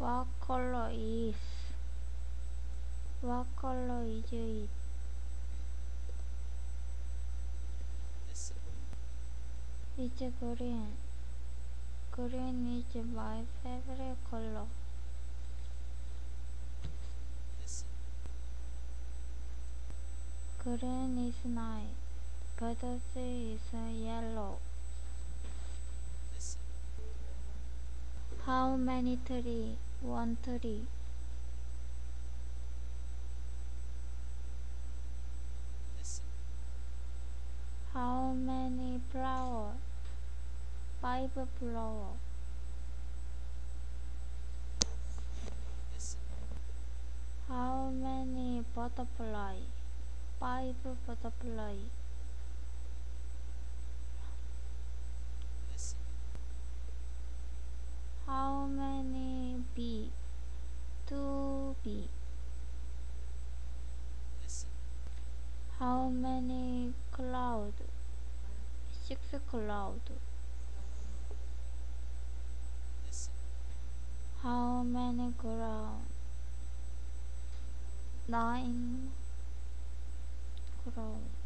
What color is it? It's green. Green is my favorite color. Green is nice, but this is yellow. How many trees? One tree. How many flowers? Five flowers. How many butterflies? Five butterflies. How many bees? Two bees. How many clouds? Six clouds. How many ground? Nine ground.